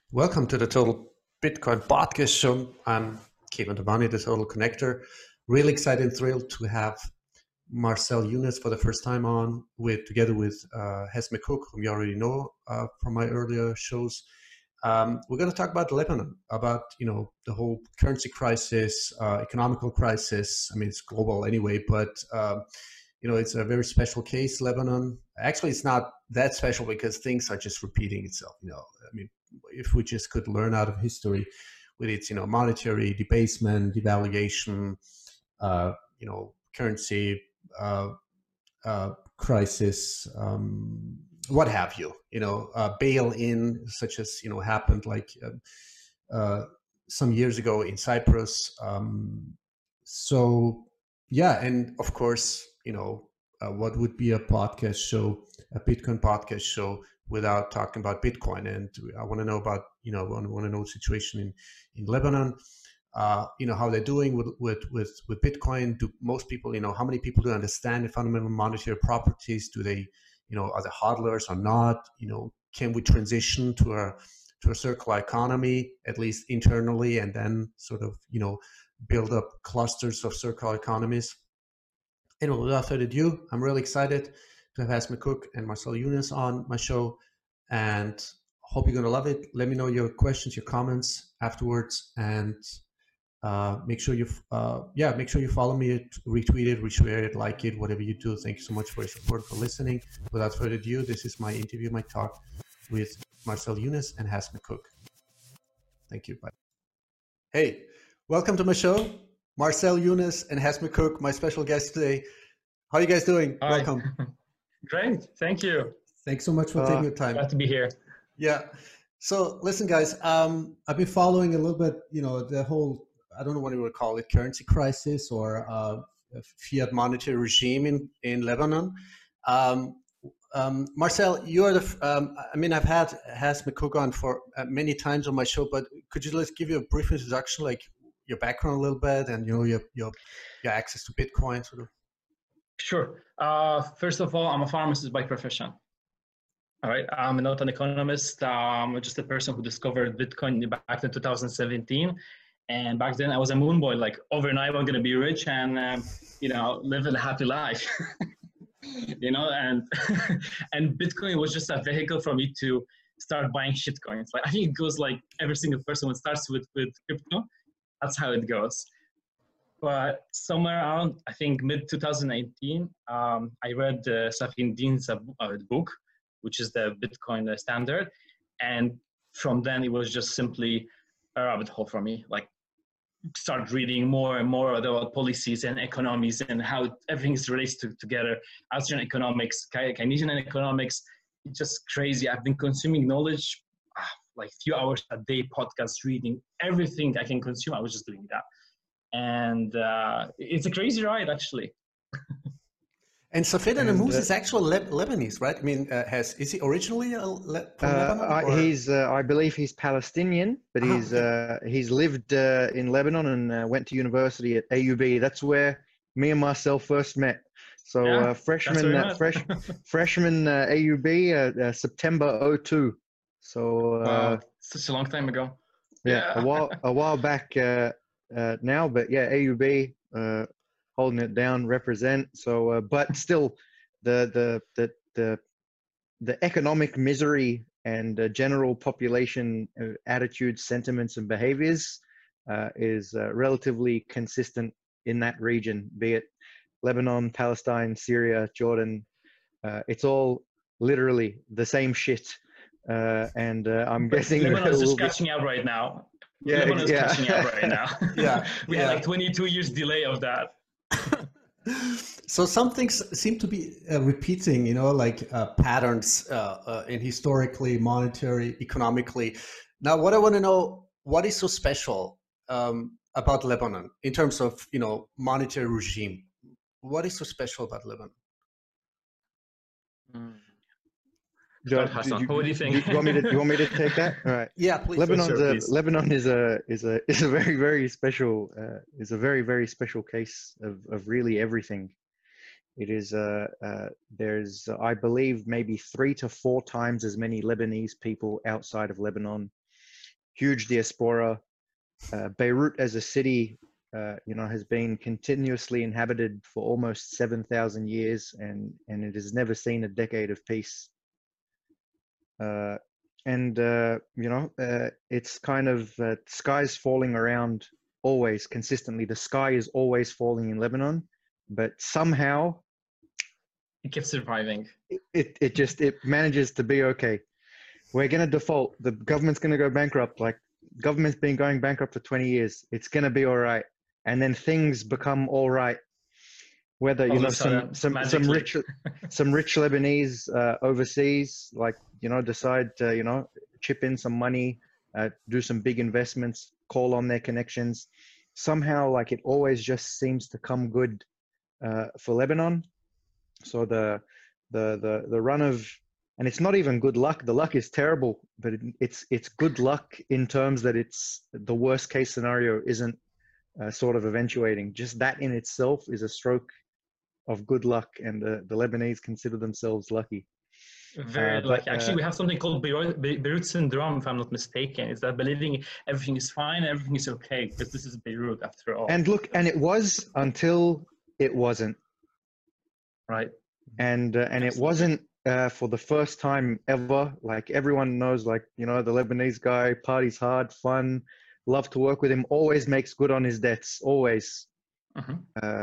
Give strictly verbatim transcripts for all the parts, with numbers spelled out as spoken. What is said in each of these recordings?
Welcome to the Total Bitcoin Podcast Show. I'm Kevin Devani, the Total Connector. Really excited and thrilled to have Marcel Younes for the first time on, with together with uh, Hes McCook, whom you already know uh, from my earlier shows. Um, we're going to talk about Lebanon, about you know the whole currency crisis, uh, economical crisis. I mean, it's global anyway, but uh, you know it's a very special case, Lebanon. Actually, it's not that special because things are just repeating itself. You know, I mean, if we just could learn out of history with its you know monetary debasement, devaluation, uh, you know currency uh, uh, crisis, um, what have you, you know, uh, bail-in, such as you know happened like uh, uh, some years ago in Cyprus. Um, so yeah, and of course, you know, uh, what would be a podcast show, a Bitcoin podcast show, without talking about Bitcoin? And I want to know about, you know, I want to know the situation in in Lebanon. Uh, you know, how they're doing with, with with with Bitcoin. Do most people, you know, how many people do understand the fundamental monetary properties? Do they, you know, are they hodlers or not? You know, can we transition to a to a circular economy, at least internally, and then sort of, you know, build up clusters of circular economies? Anyway, without further ado, I'm really excited to have Has McCook and Marcel Younes on my show, and hope you're going to love it. Let me know your questions, your comments afterwards, and uh, make sure you, uh, yeah, make sure you follow me, retweet it, reshare it, like it, whatever you do. Thank you so much for your support, for listening. Without further ado, this is my interview, my talk with Marcel Younes and Has McCook. Thank you. Bye. Hey, welcome to my show, Marcel Younes and Hes McCook, my special guest today. How are you guys doing? Hi. Welcome. Great, thank you. Thanks so much for uh, taking your time. Glad to be here. Yeah. So listen, guys, um, I've been following a little bit, you know, the whole, I don't know what you would call it, currency crisis or uh, fiat monetary regime in, in Lebanon. Um, um, Marcel, you are the, um, I mean, I've had Has McCook on for uh, many times on my show, but could you let's give you a brief introduction, like your background a little bit, and, you know, your, your, your access to Bitcoin sort of? Sure. Uh, first of all, I'm a pharmacist by profession. All right. I'm not an economist. Um, I'm just a person who discovered Bitcoin back in two thousand seventeen. And back then I was a moon boy, like overnight I'm going to be rich and, um, you know, live a happy life, you know, and, and Bitcoin was just a vehicle for me to start buying shit coins. Like, I think it goes like every single person when starts with, with crypto, that's how it goes. But somewhere around, I think, mid twenty nineteen, um, I read uh, Safin Din's uh, book, which is the Bitcoin standard. And from then, it was just simply a rabbit hole for me. Like, start reading more and more about policies and economies and how everything is related to, together. Austrian economics, Keynesian economics, it's just crazy. I've been consuming knowledge, ah, like few hours a day, podcasts, reading, everything I can consume, I was just doing that. And uh, it's a crazy ride, actually. And Safed Namouz uh, is actually Le Lebanese, right? I mean, uh, has is he originally a Le from uh, Lebanon? Uh, he's, uh, I believe, he's Palestinian, but uh-huh, he's okay. uh, he's lived uh, in Lebanon and uh, went to university at A U B. That's where me and Marcel first met. So yeah, uh, freshman, uh, fresh freshman uh, A U B, uh, uh, September oh two. So uh, wow, such a long time ago. Yeah, yeah. a while a while back uh, uh, now, but yeah, A U B. Uh, holding it down, represent. So, uh, but still, the the the the the economic misery and uh, general population uh, attitudes, sentiments, and behaviors uh, is uh, relatively consistent in that region. Be it Lebanon, Palestine, Syria, Jordan, uh, it's all literally the same shit. Uh, and uh, I'm but guessing Lebanon is just catching up right now. Yeah, Lebanon is yeah. catching up right now. Yeah, we yeah. had like twenty-two years delay of that. So some things seem to be uh, repeating, you know, like uh, patterns uh, uh, in historically, monetary, economically. Now, what I want to know, what is so special um, about Lebanon in terms of, you know, monetary regime? What is so special about Lebanon? Mm. Do, do, do, what do you think? Do you, want me to, you want me to take that? All right. Yeah, please. Lebanon's sure, a, please. Lebanon is a is a is a very very special uh, is a very very special case of of really everything. It is uh, uh there's uh, I believe maybe three to four times as many Lebanese people outside of Lebanon huge diaspora. Uh, Beirut as a city, uh, you know, has been continuously inhabited for almost seven thousand years, and, and it has never seen a decade of peace. Uh, and, uh, you know, uh, it's kind of uh, skies falling around always consistently. The sky is always falling in Lebanon, but somehow it keeps surviving. It, it, it just, it manages to be okay. We're going to default. The government's going to go bankrupt. Like, government's been going bankrupt for twenty years. It's going to be all right. And then things become all right. Whether, you All know, of a some, sudden, some, some magically. rich, some rich Lebanese uh, overseas, like, you know, decide to, you know, chip in some money, uh, do some big investments, call on their connections. Somehow, like, it always just seems to come good uh, for Lebanon. So the, the, the, the run of, and it's not even good luck. The luck is terrible, but it, it's, it's good luck in terms that it's the worst case scenario isn't uh, sort of eventuating. Just that in itself is a stroke of good luck, and uh, the Lebanese consider themselves lucky. Very Uh, but, lucky. Actually, uh, we have something called Beirut, Beirut syndrome, if I'm not mistaken. Is that believing everything is fine, everything is okay, because this is Beirut after all. And look, and it was until it wasn't. Right. And uh, and Absolutely. It wasn't uh, for the first time ever. Like, everyone knows, like, you know, the Lebanese guy, parties hard, fun, love to work with him, always makes good on his debts, always. Uh-huh. Uh,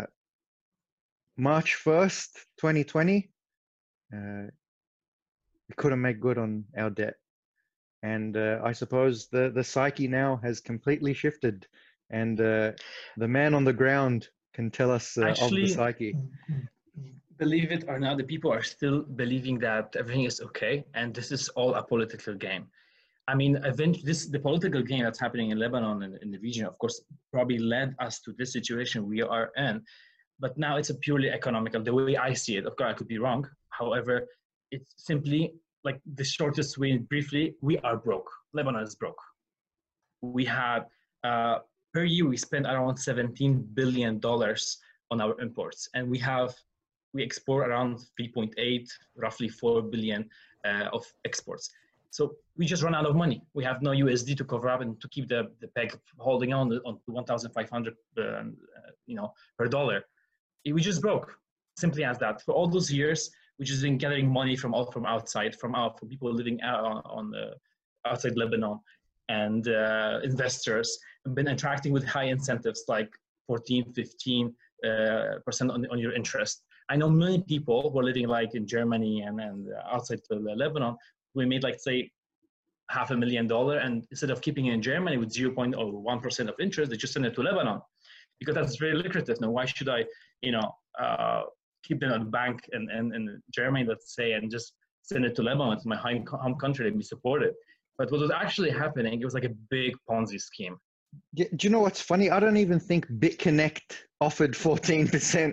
March first, twenty twenty, uh, we couldn't make good on our debt. And uh, I suppose the, the psyche now has completely shifted. And uh, the man on the ground can tell us uh, Actually, of the psyche. Believe it or not, the people are still believing that everything is okay. And this is all a political game. I mean, eventually, this the political game that's happening in Lebanon and in the region, of course, probably led us to this situation we are in. But now it's a purely economical, the way I see it. Of course, I could be wrong. However, it's simply like the shortest way, briefly, we are broke. Lebanon is broke. We have, uh, per year, we spend around seventeen billion dollars on our imports. And we have, we export around three point eight, roughly four billion uh, of exports. So we just run out of money. We have no U S D to cover up and to keep the, the peg holding on on to one thousand five hundred, uh, you know, per dollar. We just broke, simply as that. For all those years, we just been gathering money from all from outside, from out from people living out on, on the outside Lebanon, and uh, investors, and been interacting with high incentives like fourteen, fifteen uh, percent on, on your interest. I know many people who are living like in Germany and, and outside of Lebanon. We made like, say, half a million dollar, and instead of keeping it in Germany with zero point zero one percent of interest, they just send it to Lebanon, because that's very lucrative. Now, why should I, you know, uh, keep it at a bank in, in, in Germany, let's say, and just send it to Lebanon, to my home country, and be supported? But what was actually happening, it was like a big Ponzi scheme. Do you know what's funny? I don't even think BitConnect offered fourteen percent.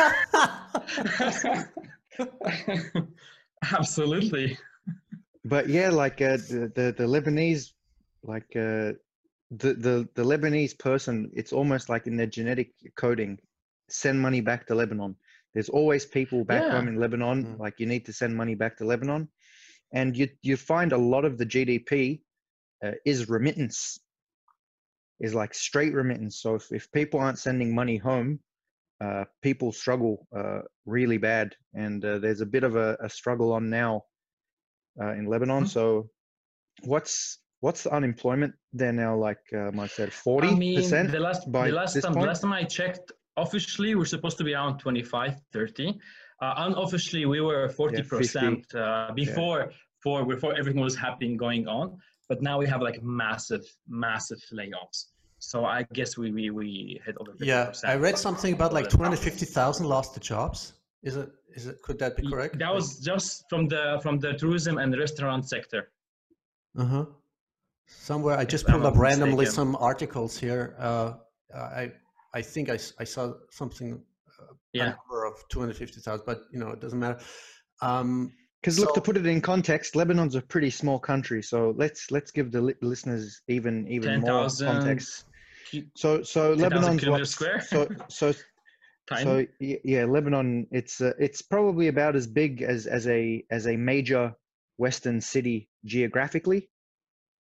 Absolutely. But yeah, like uh, the, the the Lebanese, like uh, the the the Lebanese person, it's almost like in their genetic coding, send money back to Lebanon. There's always people back Yeah. home in Lebanon, Mm. like, you need to send money back to Lebanon, and you you find a lot of the G D P uh, is remittance, is like straight remittance. So if if people aren't sending money home, uh, people struggle uh, really bad, and uh, there's a bit of a, a struggle on now. Uh, in Lebanon. Mm-hmm. So what's what's the unemployment there now, like uh, Mike said, I forty mean, percent the last, by the last this time, the point? last time I checked, officially we're supposed to be around twenty-five, thirty. Uh, unofficially, we were forty percent uh, before, for, before everything was happening, going on. But now we have like massive, massive layoffs. So I guess we we, we hit over fifty percent. Yeah, I read something about like two hundred fifty thousand lost their jobs. Is it? Is it? Could that be correct? That was just from the from the tourism and the restaurant sector. Uh huh. Somewhere I just If I'm pulled up not randomly mistaken. some articles here. Uh, I I think I, s- I saw something. Uh, Yeah. A number of two hundred fifty thousand, but you know it doesn't matter. Um, Because look, so- to put it in context, Lebanon's a pretty small country, so let's let's give the li- listeners even even ten more thousand context. So so Lebanon's what? square. So so Tiny. so y- yeah, Lebanon. It's uh, it's probably about as big as as a as a major Western city geographically.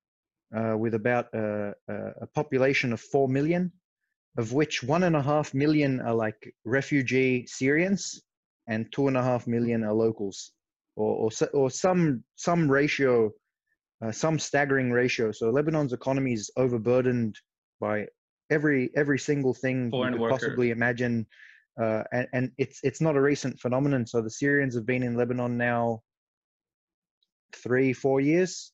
uh, with about uh, a population of four million, of which one and a half million are like refugee Syrians, and two and a half million are locals, or or, or some some ratio, uh, some staggering ratio. So Lebanon's economy is overburdened by every every single thing Foreign you could workers. possibly imagine, uh, and and it's it's not a recent phenomenon. So the Syrians have been in Lebanon now three four years.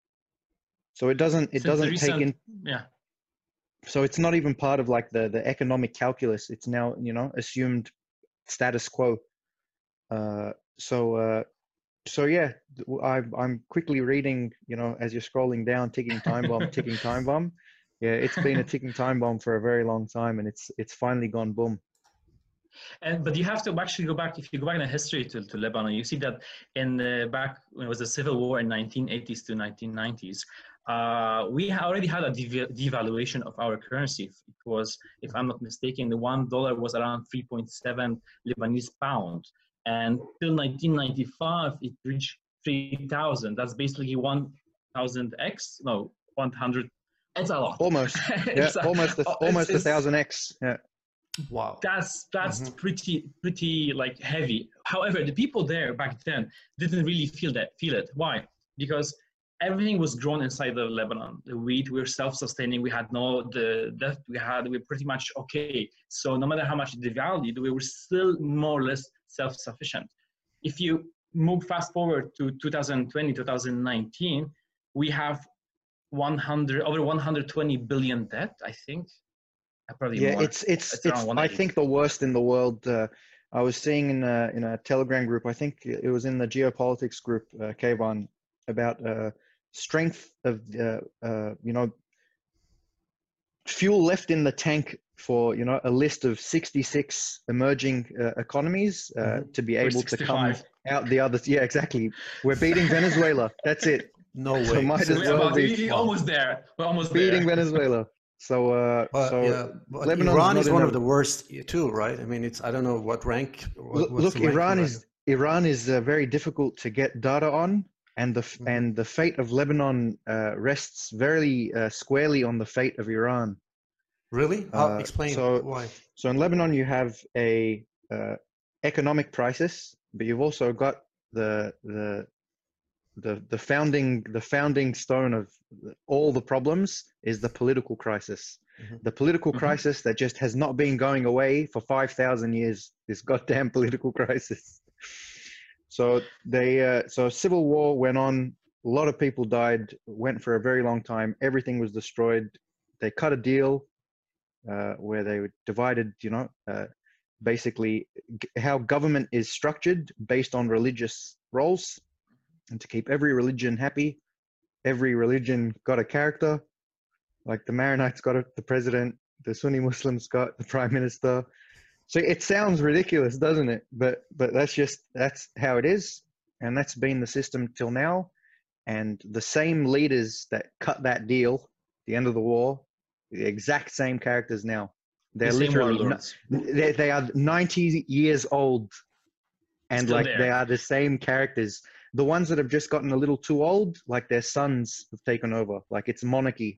So it doesn't it Since the doesn't recent, take in. yeah. So it's not even part of like the the economic calculus. It's now, you know, assumed status quo. Uh, so uh, so yeah, I, I'm quickly reading, you know, as you're scrolling down, ticking time bomb, ticking time bomb. Yeah, it's been a ticking time bomb for a very long time, and it's it's finally gone boom. And but you have to actually go back. If you go back in the history to, to Lebanon, you see that in the back when it was a civil war in nineteen eighties to nineteen nineties, uh, we already had a dev- devaluation of our currency. It was, if I'm not mistaken, the one dollar was around three point seven Lebanese pound, and till nineteen ninety-five it reached three thousand. That's basically one thousand x. No, one hundred. It's a lot. Almost, yeah, a, almost a, oh, almost it's, a thousand x. Yeah. Wow. That's that's Mm-hmm. pretty pretty like heavy. However, the people there back then didn't really feel that feel it. Why? Because everything was grown inside of Lebanon. The wheat, we were self-sustaining. We had no the debt. We had we were pretty much okay. So no matter how much they valued, we were still more or less self-sufficient. If you move fast forward to two thousand twenty, two thousand nineteen, we have one hundred over one hundred twenty billion debt, I think. Probably yeah, more. it's it's it's, it's. I think the worst in the world. Uh, I was seeing in a in a Telegram group. I think it was in the geopolitics group, uh, Kayvon, about uh, strength of uh, uh, you know, fuel left in the tank for, you know, a list of sixty-six emerging uh, economies uh, Mm-hmm. to be able to come out the other. Yeah, exactly. We're beating Venezuela. That's it. No way. So might So as we're well about, be we're almost there. We're almost beating there. Venezuela. So, uh, But, so yeah, but Lebanon's Iran not is in one a, of the worst too, right? I mean, it's I don't know what rank. What, what's look, the ranking Iran right is Iran is uh, very difficult to get data on, and the Mhm. and the fate of Lebanon uh, rests very uh, squarely on the fate of Iran. Really? Uh, I'll explain so, why. so in Lebanon you have a uh, economic crisis, but you've also got the the the the founding the founding stone of all the problems is the political crisis. Mhm. The political Mhm. crisis that just has not been going away for five thousand years. This goddamn political crisis. So they uh, so civil war went on. A lot of people died. Went for a very long time. Everything was destroyed. They cut a deal uh, where they divided. You know, uh, basically g- how government is structured based on religious roles. And to keep every religion happy, every religion got a character. Like the Maronites got a, the president, the Sunni Muslims got the prime minister. So it sounds ridiculous, doesn't it? But but that's just that's how it is, and that's been the system till now. And the same leaders that cut that deal, at the end of the war, the exact same characters now. They're The same literally warlords. they they are ninety years old, and Still like there. they are the same characters. The ones that have just gotten a little too old, like their sons have taken over. Like it's monarchy.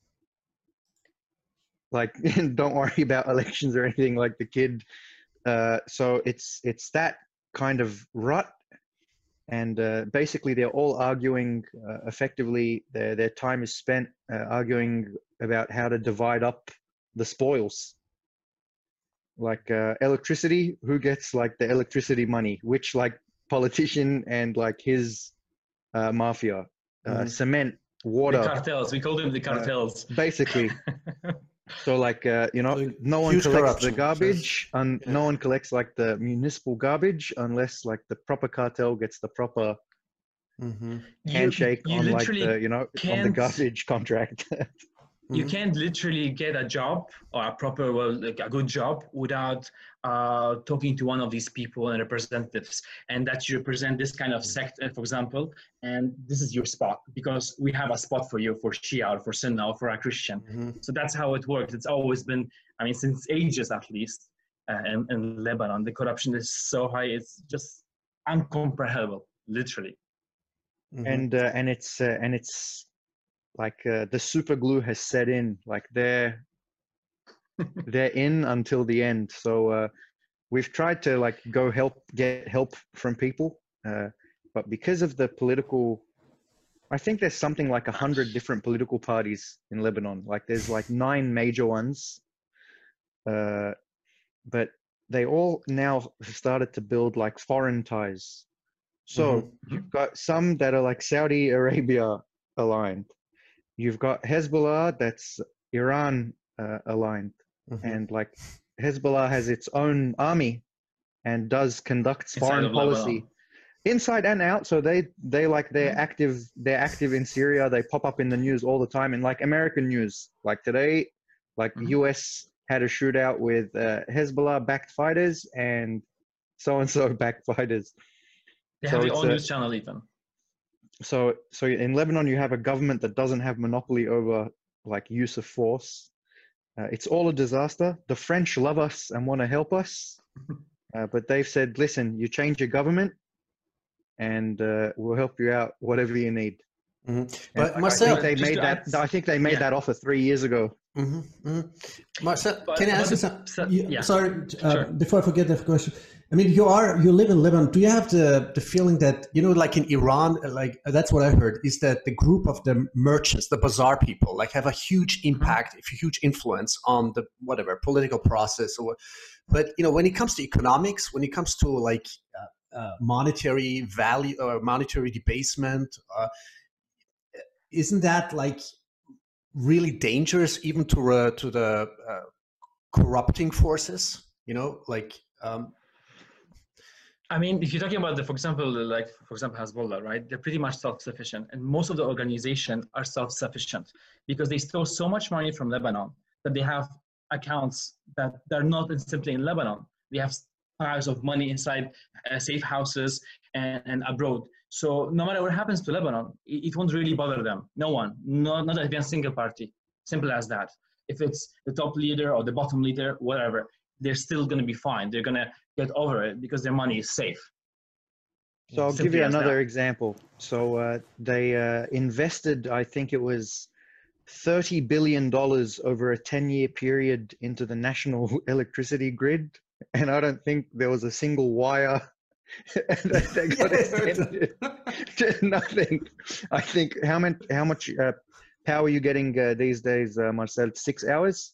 Like don't worry about elections or anything. Like the kid. Uh, so it's it's that kind of rut, and uh, basically they're all arguing. Uh, effectively, their their time is spent uh, arguing about how to divide up the spoils. Like uh, electricity, who gets like the electricity money? Which like politician and like his uh, mafia, uh, Mhm. cement, The water, cartels. We call them the cartels. basically. So like uh, you know, So no one huge collects corruption, the garbage, and yeah. no one collects like the municipal garbage unless like the proper cartel gets the proper Mm-hmm. handshake you, you on like literally the you know on the can't- garbage contract. You Mhm. can't literally get a job or a proper, well, like a good job without uh, talking to one of these people and representatives, and that you represent this kind of sect, uh, for example, and this is your spot because we have a spot for you for Shia or for Sunnah or for a Christian. Mhm. So that's how it works. It's always been, I mean, since ages at least, uh, in, in Lebanon, the corruption is so high, it's just incomprehensible, literally. Mhm. and uh, and it's uh, and it's like uh, the super glue has set in. Like they're they're in until the end. So uh, we've tried to like go help get help from people, uh, but because of the political, I think there's something like a hundred different political parties in Lebanon. Like there's like nine major ones, uh, but they all now have started to build like foreign ties. So Mm-hmm. you've got some that are like Saudi Arabia aligned. You've got Hezbollah that's Iran uh, aligned. Mm-hmm. And like Hezbollah has its own army and does conducts Inside foreign of policy Lebanon. inside and out. So they they like they're Mhm. active they're active in Syria. They pop up in the news all the time, in like American news. Like today, like Mhm. U S had a shootout with uh, Hezbollah backed fighters and so and so backed fighters. They So have their it's own a- news channel even. So so in Lebanon you have a government that doesn't have monopoly over like use of force. Uh, it's all a disaster. The French love us and want to help us, uh, but they've said, listen, you change your government and uh, we'll help you out whatever you need. Mm-hmm. And But I Marcel, think they just made to that. add- I think they made yeah. that offer three years ago. mm-hmm, mm-hmm. Marcel, But- can I but ask you the- something? so- You- yeah. Sorry, uh, Sure. before I forget the question. I mean, you are you live in Lebanon. Do you have the the feeling that, you know, like in Iran, like that's what I heard, is that the group of the merchants, the bazaar people, like have a huge impact, a huge influence on the whatever political process, or, but you know, when it comes to economics, when it comes to like uh, uh, monetary value or monetary debasement, uh, isn't that like really dangerous even to uh, to the uh, corrupting forces? You know, like. Um, I mean, if you're talking about the, for example, like for example, Hezbollah, right? They're pretty much self-sufficient, and most of the organizations are self-sufficient because they stole so much money from Lebanon that they have accounts that they're not simply in Lebanon. They have piles of money inside uh, safe houses and, and abroad. So no matter what happens to Lebanon, it, it won't really bother them. No one, not not even a single party. Simple as that. If it's the top leader or the bottom leader, whatever, they're still going to be fine. They're going to get over it because their money is safe. So I'll Simply give you as another that. example. So uh, they uh, invested, I think it was thirty billion dollars over a ten-year period into the national electricity grid, and I don't think there was a single wire that they got Yeah, I heard extended to nothing. I think how much how much uh, power are you getting uh, these days, uh, Marcel? Six hours?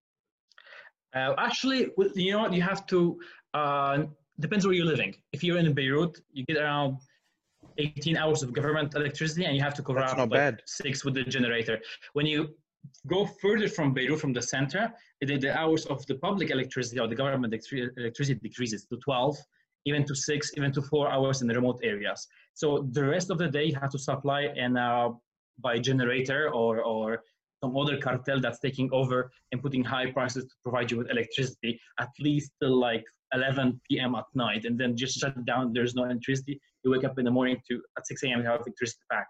Uh, actually, well, you know what? You have to, uh, depends where you're living. If you're in Beirut, you get around eighteen hours of government electricity and you have to cover That's up not like bad. six with the generator. When you go further from Beirut, from the center, the, the hours of the public electricity or the government electri- electricity decreases to twelve, even to six, even to four hours in the remote areas. So the rest of the day, you have to supply and uh, by generator or, or some other cartel that's taking over and putting high prices to provide you with electricity at least till like eleven p.m. at night, and then just shut down. There's no electricity. You wake up in the morning to at six a.m. you have electricity back.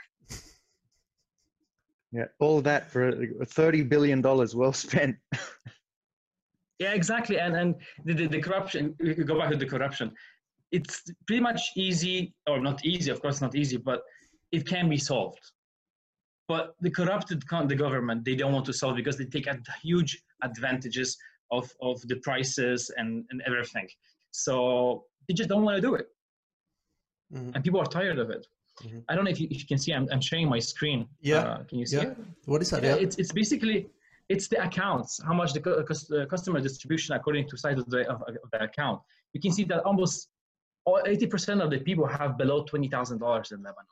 Yeah, all that for thirty billion dollars well spent. Yeah, exactly. And and the, the, the corruption, we could go back to the corruption. It's pretty much easy, or not easy, of course not easy, but it can be solved. But the corrupted con- the government, they don't want to solve because they take ad- huge advantages of, of the prices and, and everything. So they just don't want to do it. Mhm. And people are tired of it. Mhm. I don't know if you, if you can see, I'm, I'm sharing my screen. Yeah. Uh, can you see Yeah. it? What is that? Yeah, Yeah. it's it's basically it's the accounts, how much the cu- cus- uh, customer distribution according to size of the of, of the account. You can see that almost all eighty percent of the people have below twenty thousand dollars in Lebanon,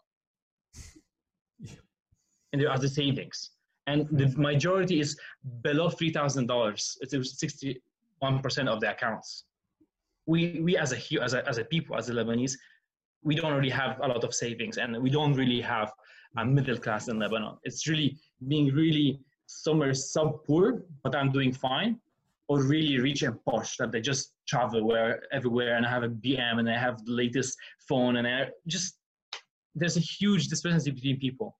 and there are the savings, and the majority is below three thousand dollars. It's sixty-one percent of the accounts. We we as a hu- as a as a people as a Lebanese, we don't really have a lot of savings, and we don't really have a middle class in Lebanon. It's really being really somewhere sub poor, but I'm doing fine, or really rich and posh that they just travel where everywhere and I have a B M and I have the latest phone and I just there's a huge discrepancy between people.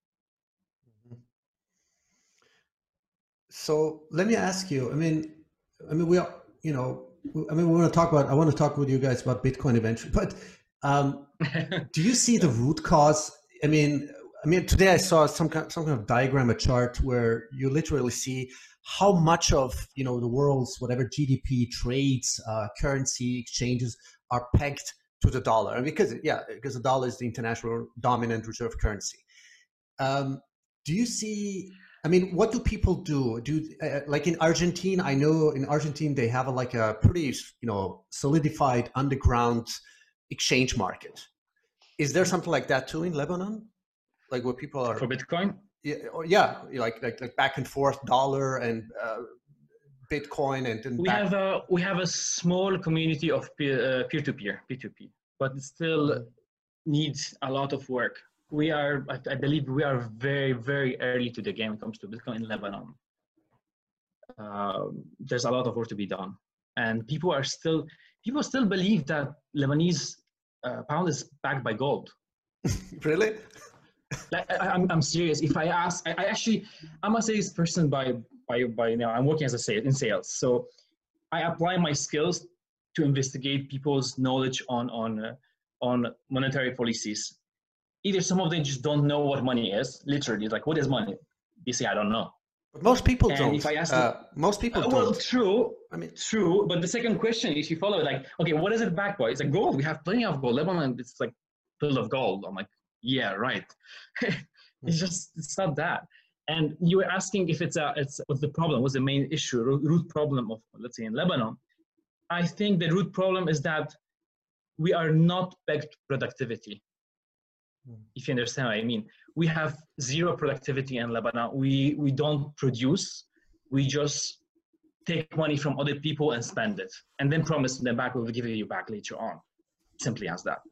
So let me ask you. I mean, I mean, we are, you know, I mean, we want to talk about. I want to talk with you guys about Bitcoin eventually. But um, do you see the root cause? I mean, I mean, today I saw some kind, some kind of diagram, a chart where you literally see how much of, you know, the world's whatever G D P, trades, uh, currency exchanges are pegged to the dollar. And because, yeah, because the dollar is the international dominant reserve currency. Um, do you see, I mean, what do people do? Do uh, like in Argentina, I know in Argentina, they have a, like a pretty, you know, solidified underground exchange market. Is there something like that too in Lebanon? Like where people are for Bitcoin? Yeah, or yeah, like like like back and forth dollar and uh, Bitcoin and, and we back. have a we have a small community of peer uh, peer to peer P two P, but it still mm-hmm. needs a lot of work. We are, I, I believe, we are very very early to the game when it comes to Bitcoin in Lebanon. Um, there's a lot of work to be done, and people are still people still believe that Lebanese uh, pound is backed by gold. Really? Like, I, I'm, I'm serious. If I ask, I, I actually, I'm a sales person by, by, by now. I'm working as a sales in sales. So I apply my skills to investigate people's knowledge on, on, uh, on monetary policies. Either some of them just don't know what money is, literally, like, what is money? They say, I don't know. But most people and don't. If I ask uh, them, most people uh, don't. Well, true. I mean, true. But the second question, if you follow it, like, okay, what is it backed by? It's like gold. We have plenty of gold. Lebanon, it's like filled of gold. I'm like, yeah, right. It's just, it's not that. And you were asking if it's a, it's what's the problem? What's the main issue, root problem of, let's say, in Lebanon? I think the root problem is that we are not pegged to productivity. Mm. If you understand what I mean. We have zero productivity in Lebanon. We, we don't produce. We just take money from other people and spend it. And then promise them back, we'll give it you back later on. Simply as that.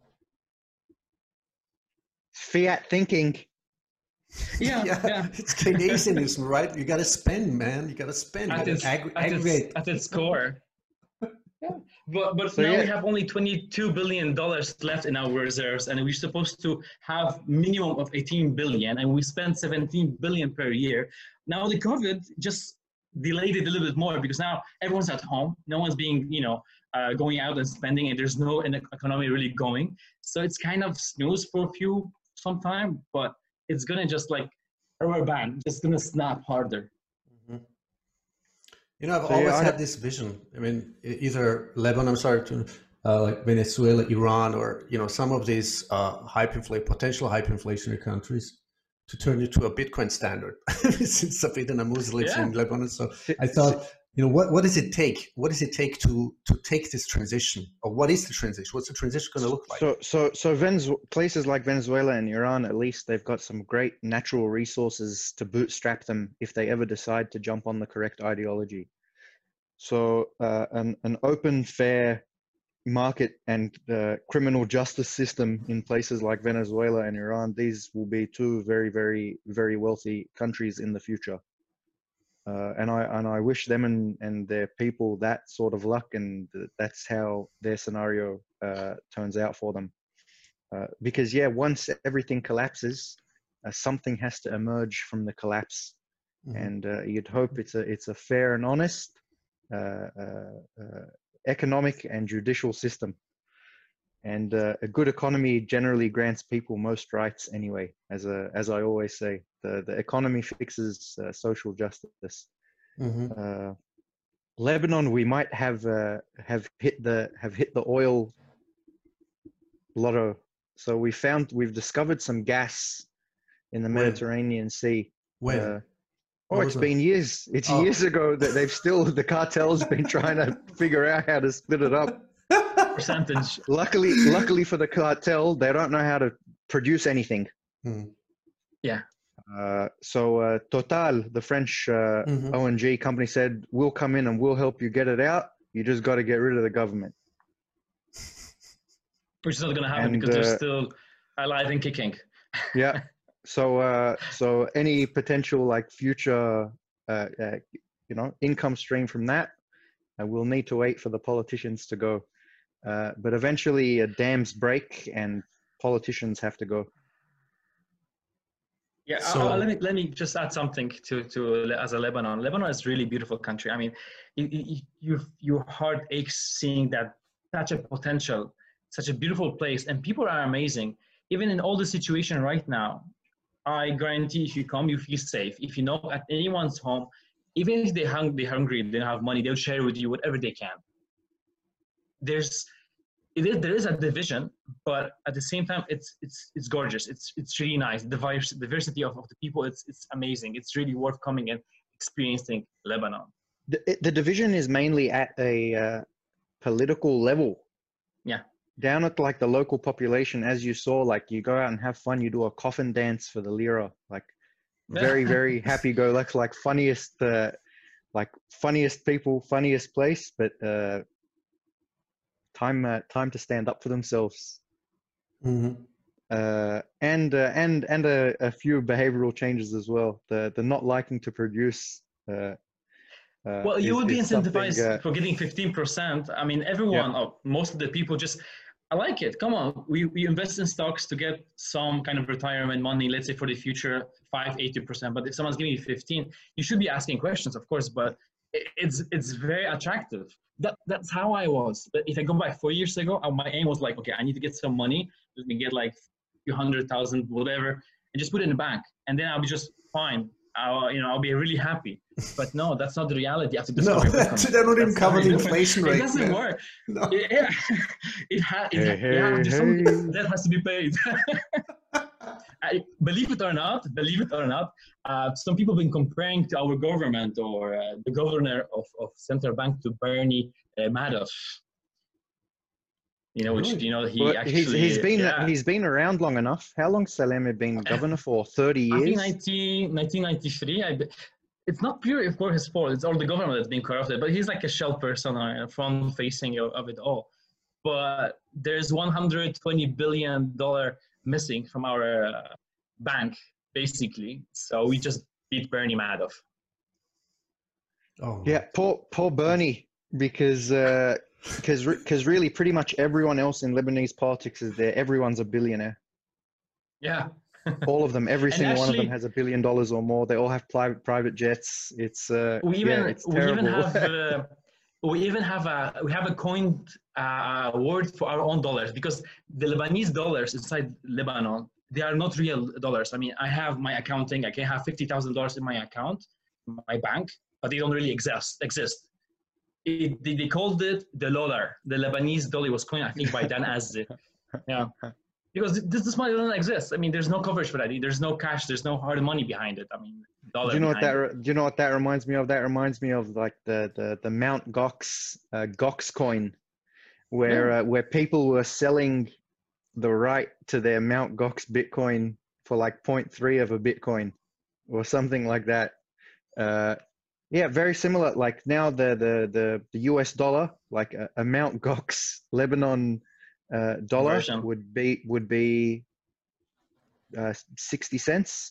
Fiat thinking. Yeah, yeah, yeah. It's Keynesianism, right? You got to spend, man. You got to spend. At, its, ag- at, its, at its core. Yeah. But but so, now yeah. we have only twenty-two billion dollars left in our reserves, and we're supposed to have minimum of eighteen billion, and we spend seventeen billion per year. Now the COVID just delayed it a little bit more because now everyone's at home. No one's being, you know, uh, going out and spending, and there's no economy really going. So it's kind of snooze for a few some time, but it's gonna just like a rubber band, just gonna snap harder. Mm-hmm. You know, I've so, always yeah, I had this vision. I mean, either Lebanon, I'm sorry, to uh, like Venezuela, Iran, or you know, some of these uh, hyperinflation, potential hyperinflationary countries, to turn it to a Bitcoin standard. Since Safid and Amuz lives yeah. in Lebanon, so I thought, you know, what what does it take? What does it take to to take this transition, or what is the transition? What's the transition going to look like? So, so, so Venezuela, places like Venezuela and Iran, at least they've got some great natural resources to bootstrap them if they ever decide to jump on the correct ideology. So, uh, an an open, fair market and uh, criminal justice system in places like Venezuela and Iran, these will be two very, very, very wealthy countries in the future. Uh, and I and I wish them and, and their people that sort of luck, and that's how their scenario uh, turns out for them. Uh, because yeah, once everything collapses, uh, something has to emerge from the collapse, mm-hmm. and uh, you'd hope it's a it's a fair and honest uh, uh, uh, economic and judicial system. And uh, a good economy generally grants people most rights anyway. As a as I always say, the the economy fixes uh, social justice. Mm-hmm. Uh, Lebanon, we might have uh, have hit the have hit the oil lotto. So we found we've discovered some gas in the When? Mediterranean Sea. When? Uh, oh, it's been it? years. It's oh. years ago that they've still the cartel's been trying to figure out how to split it up. Percentage. Luckily, luckily for the cartel, they don't know how to produce anything. Hmm. Yeah. Uh, so uh, Total, the French uh, mm-hmm. O N G company, said, "We'll come in and we'll help you get it out. You just got to get rid of the government." Which is not going to happen and, because uh, they're still alive and kicking. Yeah. So, uh, so any potential like future, uh, uh, you know, income stream from that, uh, we'll need to wait for the politicians to go. Uh, but eventually uh, dams break and politicians have to go. Yeah, so, uh, let me let me just add something to to as a Lebanon. Lebanon is a really beautiful country. I mean, you, you, you your heart aches seeing that such a potential, such a beautiful place, and people are amazing. Even in all the situation right now, I guarantee if you come, you feel safe. If you knock at anyone's home, even if they hung, they're hungry, they don't have money, they'll share with you whatever they can. There's, it is, there is a division, but at the same time, it's it's it's gorgeous. It's it's really nice. The diverse, diversity of, of the people, it's it's amazing. It's really worth coming and experiencing Lebanon. The, the division is mainly at a uh, political level. Yeah. Down at like the local population, as you saw, like you go out and have fun. You do a coffin dance for the lira, like very very happy go lucky, like funniest, uh, like funniest people, funniest place, but. Uh, Time, uh, time to stand up for themselves, Mm-hmm. uh, and uh, and and a, a few behavioral changes as well. The the not liking to produce. Uh, uh, Well, you is- would be is something, incentivized uh, for getting fifteen percent. I mean, everyone, oh, most of the people just, I like it. Come on, we, we invest in stocks to get some kind of retirement money, let's say for the future, five, eighty percent. But if someone's giving you fifteen, you should be asking questions, of course, but it- it's it's very attractive. That That's how I was. But if I go back four years ago, uh, my aim was like, okay, I need to get some money. Let me get like a few hundred thousand, whatever, and just put it in the bank. And then I'll be just fine. I'll, you know, I'll be really happy. But no, that's not the reality. After No, discovering that's, Bitcoin. they're not even That's covering not- inflation It rate. doesn't man. work. No. It, yeah. it, ha- it, ha- Hey, yeah, hey, there's some hey. that has to be paid. I, believe it or not, believe it or not, uh, some people have been comparing to our government or uh, the governor of, of central bank to Bernie uh, Madoff. You know, which, Really? you know, he Well, actually... he's he's been yeah. he's been around long enough. How long Salem been governor for? Thirty I think years. nineteen, nineteen ninety-three, I, be- it's not pure, of course, his fault. It's all the government that's been corrupted, but he's like a shell person, uh, front-facing of, of it all. But there's one hundred twenty billion dollars missing from our uh, bank, basically. So we just beat Bernie Madoff. Oh, Yeah, poor poor Bernie, because uh, because because really, pretty much everyone else in Lebanese politics is there. Everyone's a billionaire. Yeah. All of them, every And single one of them actually- has a billion dollars or more. They all have private private jets. It's uh, We even yeah, it's we terrible. even have uh, we even have a we have a coined uh, word for our own dollars, because the Lebanese dollars inside Lebanon, they are not real dollars. I mean, I have my accounting. I can have fifty thousand dollars in my account, my bank, but they don't really exist. Exist. It, they, they called it the dollar. The Lebanese dollar was coined, I think, by Dan Azzi. Yeah. Because this, this money doesn't exist. I mean, there's no coverage for that. There's no cash. There's no hard money behind it. I mean, dollar. Do you know what that? behind it. re- Do you know what that reminds me of? That reminds me of like the the the Mount Gox uh, Gox coin, where uh, where people were selling the right to their Mount Gox Bitcoin for like zero point three of a Bitcoin, or something like that. Uh, yeah, very similar. Like now the the the, the U S dollar, like a, a Mount Gox Lebanon uh, dollar Conversion. would be would be uh, sixty cents.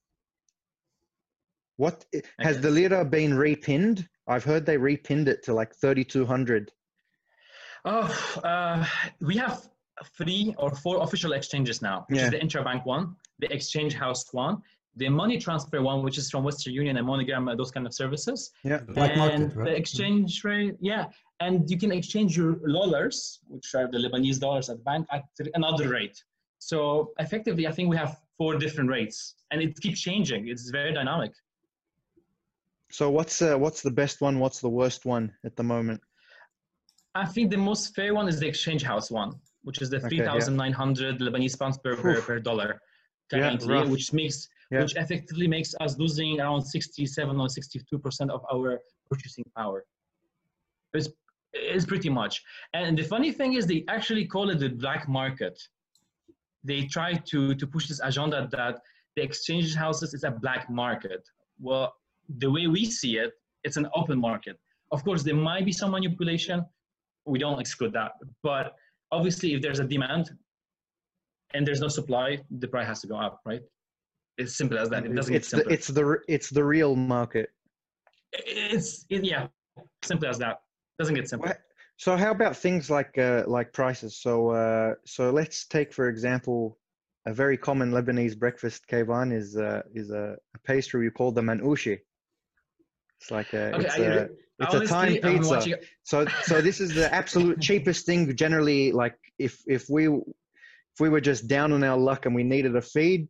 What has Okay. the lira been repinned? I've heard they repinned it to like thirty-two hundred. Oh, uh, we have three or four official exchanges now, which Yeah. is the Interbank one, the Exchange House one, the money transfer one, which is from Western Union and MoneyGram, and those kind of services. Yeah. Black market, and right? the exchange rate, yeah. And you can exchange your dollars, which are the Lebanese dollars at the bank, at another rate. So effectively, I think we have four different rates, and it keeps changing. It's very dynamic. So what's uh, what's the best one? What's the worst one at the moment? I think the most fair one is the Exchange House one, which is the Okay, three yeah. thousand nine hundred Lebanese pounds per, per, Oof. per dollar Yeah, currently, rough. which makes Yeah. which effectively makes us losing around sixty-seven or sixty-two percent of our purchasing power. It's, it's pretty much. And the funny thing is they actually call it the black market. They try to, to push this agenda that the exchange houses is a black market. Well, the way we see it, it's an open market. Of course, there might be some manipulation. We don't exclude that. But obviously, if there's a demand and there's no supply, the price has to go up, right? It's simple as that. It doesn't It's get the simpler. it's the it's the real market. It's, it, yeah, simple as that. Doesn't get simpler. What- So how about things like uh, like prices? So uh, so let's take for example a very common Lebanese breakfast, Kayvan, is uh, is a, a pastry we call the manoushi. It's like a Okay, it's I, a it's a time honestly, I'm pizza. watching, So so this is the absolute cheapest thing generally. Like if if we if we were just down on our luck and we needed a feed,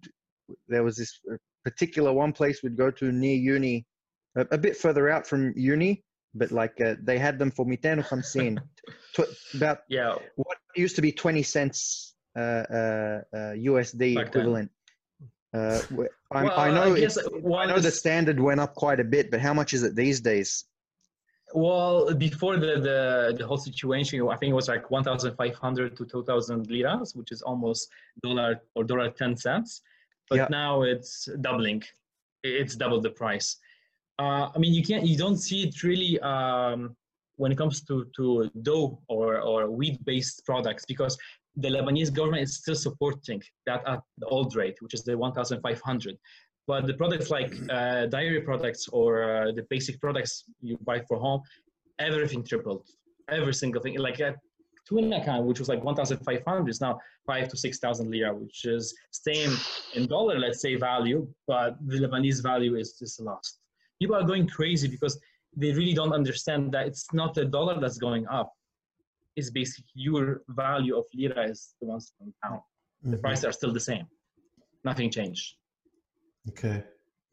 there was this particular one place we'd go to near uni, a, a bit further out from uni, but like uh, they had them for مئتين وخمسين, tw- about Yeah. what used to be twenty cents uh, uh, uh, U S D Back then. equivalent. Uh, I, Well, I know I guess it's, one I know the is- standard went up quite a bit, but how much is it these days? Well, before the, the, the whole situation, I think it was like one thousand five hundred to two thousand liras, which is almost dollar or dollar ten cents. But Yeah. now it's doubling. It's double the price. Uh, I mean, you can't, you don't see it really um, when it comes to, to dough or, or wheat-based products, because the Lebanese government is still supporting that at the old rate, which is the one thousand five hundred. But the products like uh, dairy products or uh, the basic products you buy for home, everything tripled. Every single thing. Like a tuna can, which was like one thousand five hundred, is now five to six thousand lira, which is same in dollar, let's say, value, but the Lebanese value is just lost. People are going crazy because they really don't understand that it's not the dollar that's going up. It's basically your value of lira is the ones going down. The Mhm. prices are still the same. Nothing changed. Okay.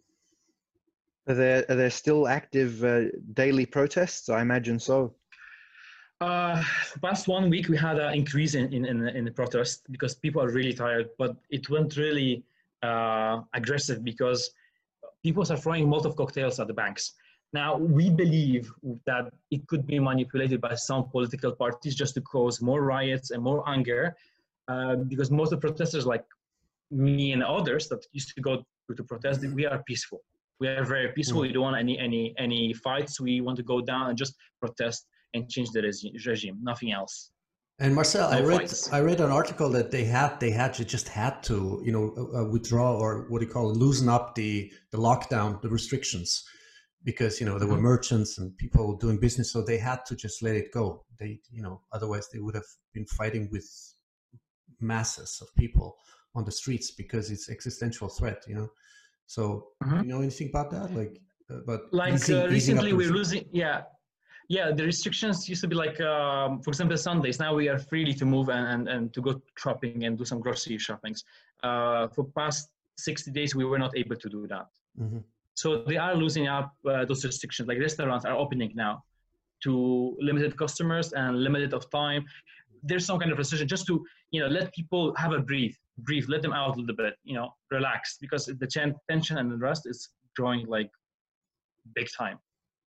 Are there, are there still active uh, daily protests? I imagine so. Uh, past one week, we had an increase in, in, in, in the protest because people are really tired, but it went really uh, aggressive because people are throwing Molotov cocktails at the banks. Now, we believe that it could be manipulated by some political parties just to cause more riots and more anger, uh, because most of the protesters, like me and others that used to go to protest, we are peaceful. We are very peaceful. We don't want any any any fights. We want to go down and just protest and change the regime, nothing else. And Marcel, I No read fights. I read an article that they had they had to just had to you know uh, withdraw or what do you call it, loosen up the the lockdown, the restrictions, because you know there were Mhm. merchants and people doing business, so they had to just let it go. They you know otherwise they would have been fighting with masses of people on the streets because it's existential threat. You know, so Mhm. you know anything about that? Like, uh, but Like easing, uh, easing up recently the we're restrictions. losing, yeah. Yeah, the restrictions used to be like, um, for example, Sundays. Now we are free to move and, and, and to go shopping and do some grocery shoppings. Uh, for past sixty days, we were not able to do that. Mhm. So they are losing up uh, those restrictions. Like restaurants are opening now to limited customers and limited of time. There's some kind of restriction just to, you know, let people have a breathe, breathe, let them out a little bit, you know, relax, because the chen- tension and the rest is growing like big time.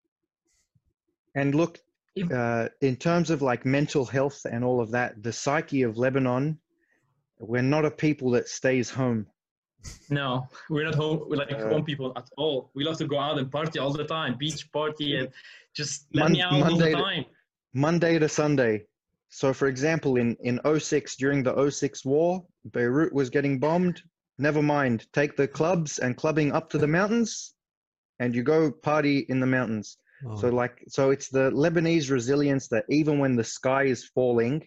And look, If- uh, in terms of like mental health and all of that, the psyche of Lebanon, we're not a people that stays home. No, we're not home. We're like Uh, home people at all. We love to go out and party all the time, beach party, and just let Mon- me out all Monday the to- time. Monday to Sunday. So, for example, in in oh six, during the oh six war, Beirut was getting bombed. Never mind, take the clubs and clubbing up to the mountains, and you go party in the mountains. Oh. So, like, so it's the Lebanese resilience that even when the sky is falling,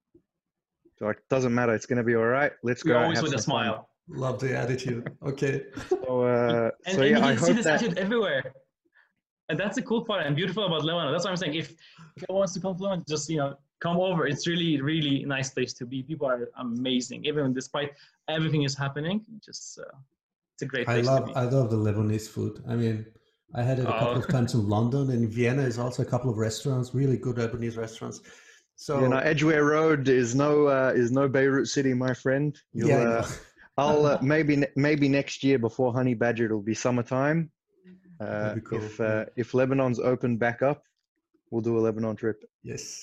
so like, doesn't matter, it's gonna be all right. Let's go We're out, always have with a some fun. smile. Love the attitude. Okay. So, uh, And, so and yeah, you I can see hope this that. attitude everywhere. And that's the cool part and beautiful about Lebanon. That's what I'm saying. If anyone wants to come to Lebanon, just, you know, come over. It's really, really nice place to be. People are amazing. Even despite everything is happening, just uh, it's a great I place love to be. I love the Lebanese food. I mean, I had it a couple Oh. of times in London, and in Vienna is also a couple of restaurants, really good Lebanese restaurants. So You know, Edgware Road is no uh, is no Beirut City, my friend. You'll, yeah, I uh, know. I'll uh, maybe ne- maybe next year before Honey Badger it'll be summertime. Uh, That'd be cool, if yeah. uh, if Lebanon's open back up, we'll do a Lebanon trip. Yes.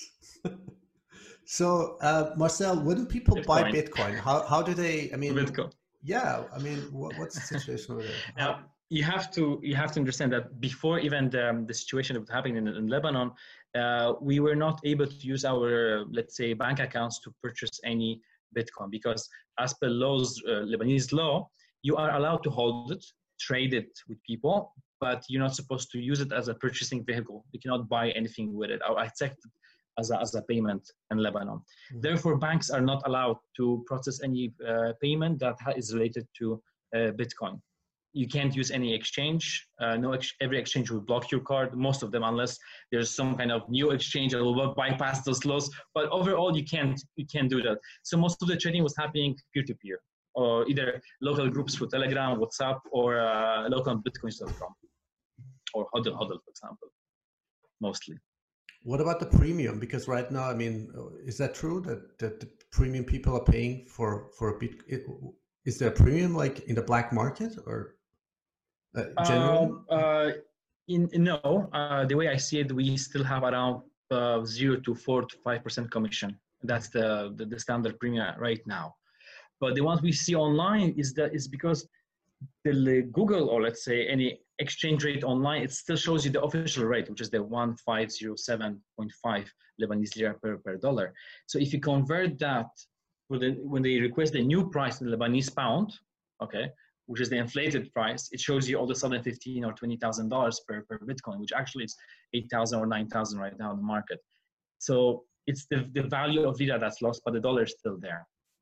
So, uh, Marcel, where do people buy Bitcoin. Bitcoin? How how do they? I mean, Bitcoin. yeah. I mean, what, what's the situation over there? How- Now, you have to you have to understand that before even the, the situation that was happening in, in Lebanon, uh, we were not able to use our, let's say, bank accounts to purchase any Bitcoin, because as per laws, uh, Lebanese law, you are allowed to hold it, trade it with people, but you're not supposed to use it as a purchasing vehicle. You cannot buy anything with it or accept it as a, as a payment in Lebanon. Mhm. Therefore, banks are not allowed to process any uh, payment that ha- is related to uh, Bitcoin. You can't use any exchange. Uh, no, ex- every exchange will block your card. Most of them, unless there's some kind of new exchange that will bypass those laws. But overall, you can't you can't do that. So most of the trading was happening peer to peer. or either local groups for Telegram, WhatsApp, or uh, local bitcoins dot com, or Hodl Hodl, for example, mostly. What about the premium? Because right now, I mean, is that true that, that the premium people are paying for for a bit? Is there a premium like in the black market or uh, generally? Um, uh, in, no, uh, the way I see it, we still have around uh, zero to four to five percent commission. That's the, the the standard premium right now. But the ones we see online is that is because the Google, or let's say any exchange rate online, it still shows you the official rate, which is the one five zero seven point five Lebanese lira per, per dollar. So if you convert that for the, when they request the new price in Lebanese pound, okay, which is the inflated price, it shows you all of a sudden fifteen or twenty thousand dollars per per Bitcoin, which actually is eight thousand or nine thousand right now in the market. So it's the the value of lira that's lost, but the dollar is still there.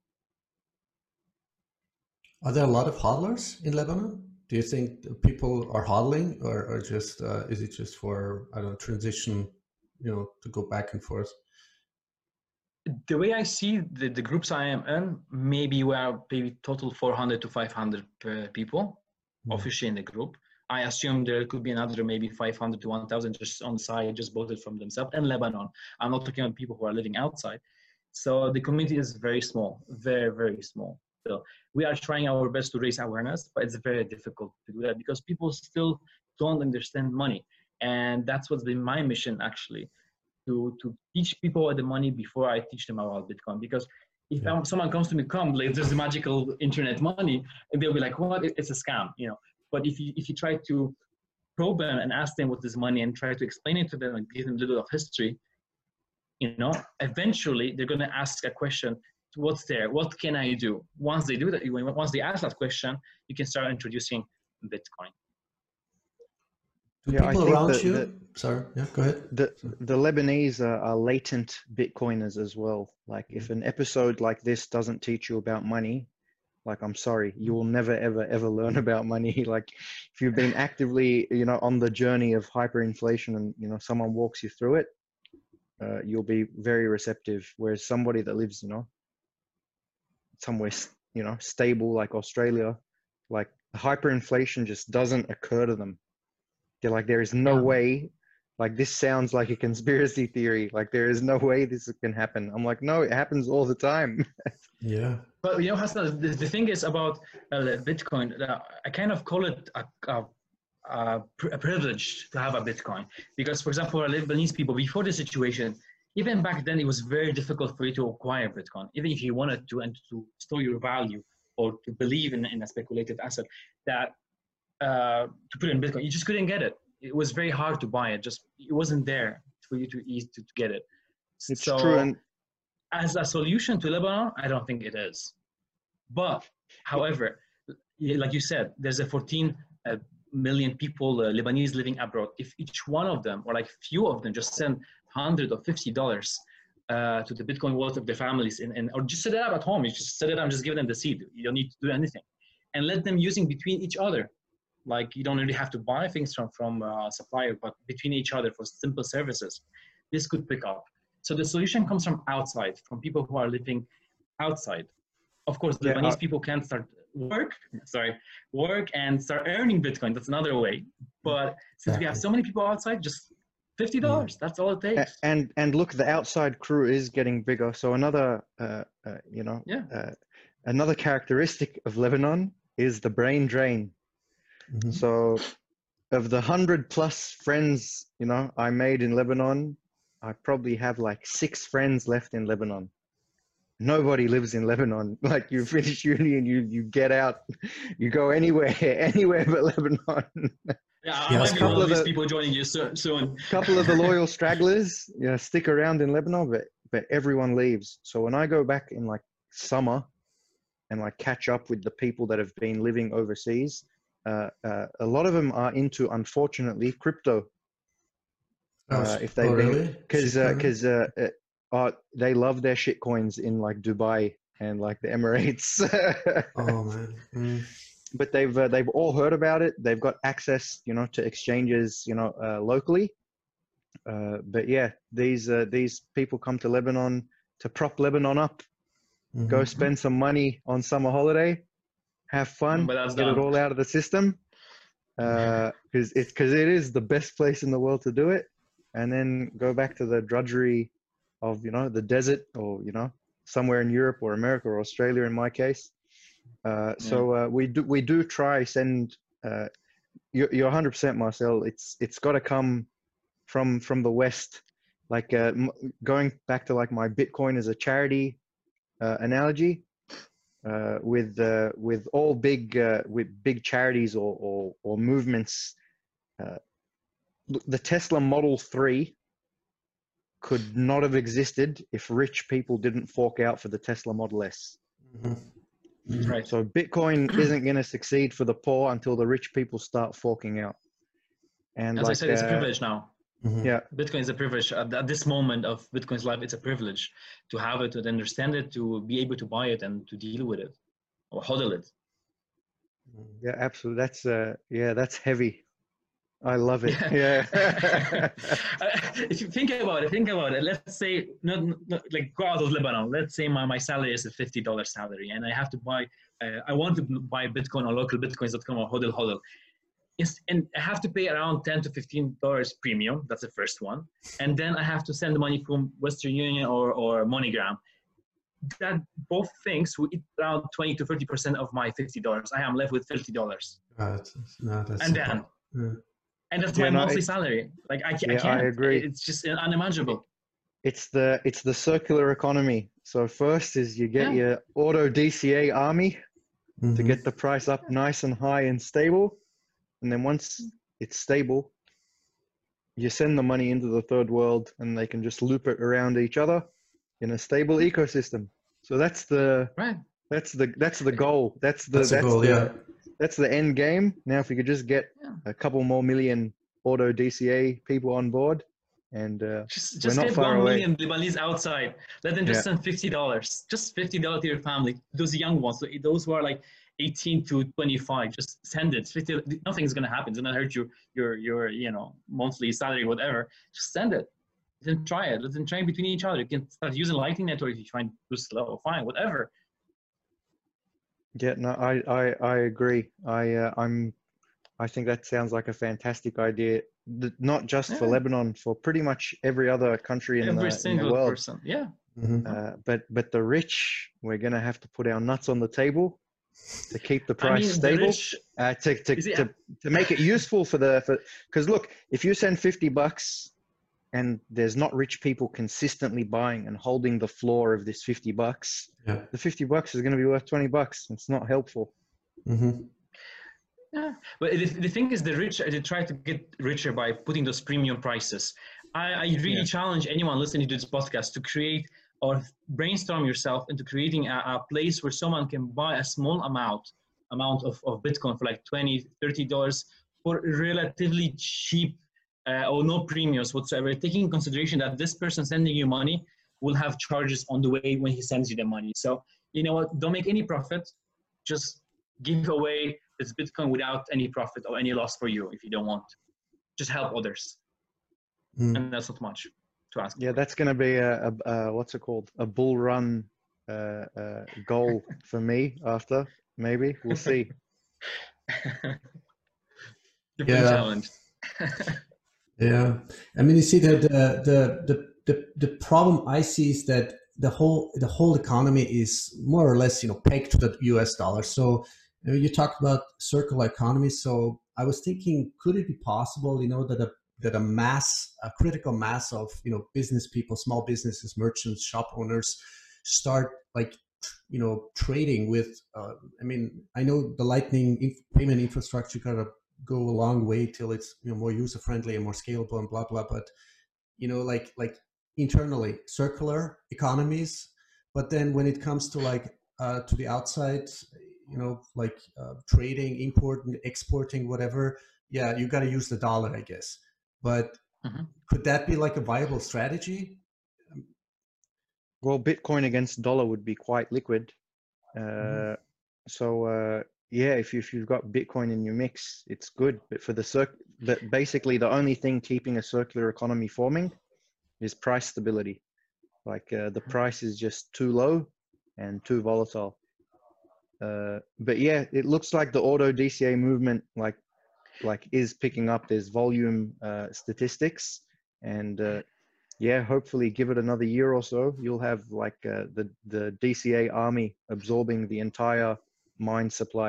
Are there a lot of hodlers in Lebanon? Do you think people are hodling, or, or just uh, is it just for, I don't know, transition, you know, to go back and forth? The way I see the, the groups I am in, maybe we are maybe total four hundred to five hundred uh, people mm-hmm. officially in the group. I assume there could be another maybe five hundred to one thousand just on the side, just voted from themselves in Lebanon. I'm not talking about people who are living outside. So the community is very small, very, very small. So we are trying our best to raise awareness, but it's very difficult to do that because people still don't understand money. And that's what's been my mission actually, to, to teach people the money before I teach them about Bitcoin. Because if yeah. someone comes to me, come, like, there's the magical internet money, and they'll be like, what? It's a scam, you know. But if you, if you try to probe them and ask them what is money and try to explain it to them and give them a little of history, you know, eventually they're going to ask a question, what's there? What can I do? Once they do that, once they ask that question, you can start introducing Bitcoin. Do yeah, people I think around the, you? the, Sorry, yeah, go ahead. The, the Lebanese are, are latent Bitcoiners as well. Like if an episode like this doesn't teach you about money, like, I'm sorry, you will never, ever, ever learn about money. Like if you've been actively, you know, on the journey of hyperinflation and, you know, someone walks you through it, uh, you'll be very receptive. Whereas somebody that lives, you know, somewhere, you know, stable like Australia, like hyperinflation just doesn't occur to them. They're like, there is no yeah. way, like this sounds like a conspiracy theory. Like there is no way this can happen. I'm like, no, it happens all the time. Yeah. But you know, Hassan, the, the thing is about uh, Bitcoin, uh, I kind of call it a, a, a, a privilege to have a Bitcoin. Because for example, for Lebanese people, before the situation, even back then, it was very difficult for you to acquire Bitcoin, even if you wanted to and to store your value or to believe in, in a speculative asset, that uh, to put in Bitcoin, you just couldn't get it. It was very hard to buy it. Just it wasn't there for you to easy to, to get it. It's so, true. And as a solution to Lebanon, I don't think it is. But however, like you said, there's a fourteen uh, million people, uh, Lebanese living abroad. If each one of them, or like few of them, just send hundred or fifty dollars uh, to the Bitcoin wallet of their families, and, and or just set it up at home. You just set it up and just give them the seed. You don't need to do anything, and let them using between each other. Like you don't really have to buy things from from a supplier, but between each other for simple services. This could pick up. So the solution comes from outside, from people who are living outside. Of course, the yeah, Lebanese uh, people can start work, sorry, work and start earning Bitcoin. That's another way. But since exactly. we have so many people outside, just fifty dollars. Mm. That's all it takes. And and look, the outside crew is getting bigger. So another, uh, uh, you know, yeah. uh, another characteristic of Lebanon is the brain drain. Mm-hmm. So of the hundred plus friends, you know, I made in Lebanon, I probably have like six friends left in Lebanon. Nobody lives in Lebanon. Like you finish uni and you, you get out, you go anywhere, anywhere but Lebanon. Yeah, I might be one of these people joining you soon. soon. A couple of the loyal stragglers, you know, stick around in Lebanon, but, but everyone leaves. So when I go back in like summer and like catch up with the people that have been living overseas, uh, uh, a lot of them are into, unfortunately, crypto. Oh, uh, if they've oh, been, really? because because uh, uh, uh, they love their shit coins in like Dubai and like the Emirates. Oh man! Mm. But they've uh, they've all heard about it. They've got access, you know, to exchanges, you know, uh, locally. Uh, but yeah, these uh, these people come to Lebanon to prop Lebanon up. Mm-hmm. Go spend some money on summer holiday, have fun, But that's get it done. all out of the system, because uh, it's because it is the best place in the world to do it, and then go back to the drudgery of, you know, the desert, or, you know, somewhere in Europe or America or Australia in my case. Uh, so uh, we do we do try send. Uh, you're, you're one hundred percent, Marcel. It's it's got to come from from the West. Like uh, m- going back to like my Bitcoin as a charity uh, analogy, uh, with uh, with all big uh, with big charities or or, or movements. Uh, the Tesla Model three could not have existed if rich people didn't fork out for the Tesla Model S. Mm-hmm. Right. So Bitcoin isn't going to succeed for the poor until the rich people start forking out. And As like, I said, it's a uh, privilege now. Mm-hmm. yeah, Bitcoin is a privilege. At, at this moment of Bitcoin's life, it's a privilege to have it, to understand it, to be able to buy it and to deal with it or hodl it. yeah, absolutely. That's uh, yeah, that's heavy. I love it. Yeah. If you think about it, think about it. Let's say, not, not like go out of Lebanon. Let's say my, my salary is a fifty dollars salary, and I have to buy. Uh, I want to buy Bitcoin on local bitcoins dot com or hodl hodl. It's, and I have to pay around ten to fifteen dollars premium. That's the first one, and then I have to send the money from Western Union or or MoneyGram. That both things will eat around twenty to thirty percent of my fifty dollars. I am left with fifty dollars, Uh, no, that's and so then. fun. Yeah. And that's Yeah, my no, monthly it- salary. Like I, ca- I Yeah, I can't. agree. It's just unimaginable. It's the it's the circular economy. So first is you get Yeah. your auto D C A army to Mhm. get the price up nice and high and stable, and then once it's stable, you send the money into the third world, and they can just loop it around each other in a stable ecosystem. So that's the Right. that's the that's the goal. That's the That's that's, a goal, the yeah. that's the end game. Now, if we could just get Yeah. a couple more million auto D C A people on board, and uh, Just we're just not get far one away. million Lebanese outside. Let them just Yeah. send fifty dollars. Just fifty dollars to your family. Those young ones, so those who are like eighteen to twenty-five, just send it. fifty, nothing's gonna happen. It's gonna hurt your your your you know monthly salary, whatever. Just send it. Let them try it. Let them train between each other. You can start using Lightning Network if you find too slow. Fine, whatever. Yeah, no, I, I, I agree. I, uh, I'm, I think that sounds like a fantastic idea. Th- Not just for Yeah. Lebanon, for pretty much every other country in Every the in the single world. person. Yeah. Mhm. Uh, but but the rich, we're gonna have to put our nuts on the table to keep the I price mean, the stable. rich. Uh, to to, You see, to to make it useful for the for because look, if you send fifty bucks and there's not rich people consistently buying and holding the floor of this fifty bucks, Yeah. the fifty bucks is going to be worth twenty bucks. It's not helpful. Mhm. Yeah, but the, the thing is, the rich they try to get richer by putting those premium prices. I, I really Yeah. challenge anyone listening to this podcast to create or brainstorm yourself into creating a, a place where someone can buy a small amount amount of, of Bitcoin for like twenty, thirty dollars for relatively cheap uh, or no premiums whatsoever, taking in consideration that this person sending you money will have charges on the way when he sends you the money. So you know what? Don't make any profit. Just give away this Bitcoin without any profit or any loss for you if you don't want. Just help others. Mm. And that's not much to ask Yeah, for. that's going to be a, a, a what's it called? A bull run uh, uh, goal for me after, maybe. We'll see. You've Yeah. been challenged. Yeah, I mean, you see that the, the the the the problem I see is that the whole the whole economy is more or less, you know, pegged to the U S dollar. So you know, you talked about circular economy. So I was thinking, could it be possible, you know, that a that a mass, a critical mass of, you know, business people, small businesses, merchants, shop owners, start like, you know, trading with. Uh, I mean, I know the Lightning inf- payment infrastructure kind of go a long way till it's, you know, more user friendly and more scalable and blah blah. But you know, like like internally circular economies. But then when it comes to like uh, to the outside, you know, like uh, trading, importing, exporting, whatever. Yeah, you got to use the dollar, I guess. But Mhm. could that be like a viable strategy? Well, Bitcoin against dollar would be quite liquid. Uh, Mhm. So uh, yeah, if, you, if you've got Bitcoin in your mix, it's good. But for the circ, but basically the only thing keeping a circular economy forming is price stability. Like uh, the price is just too low and too volatile. uh, but yeah, it looks like the auto D C A movement like like is picking up. There's volume uh, statistics, and uh, yeah, hopefully give it another year or so, you'll have like uh, the the D C A army absorbing the entire mine supply.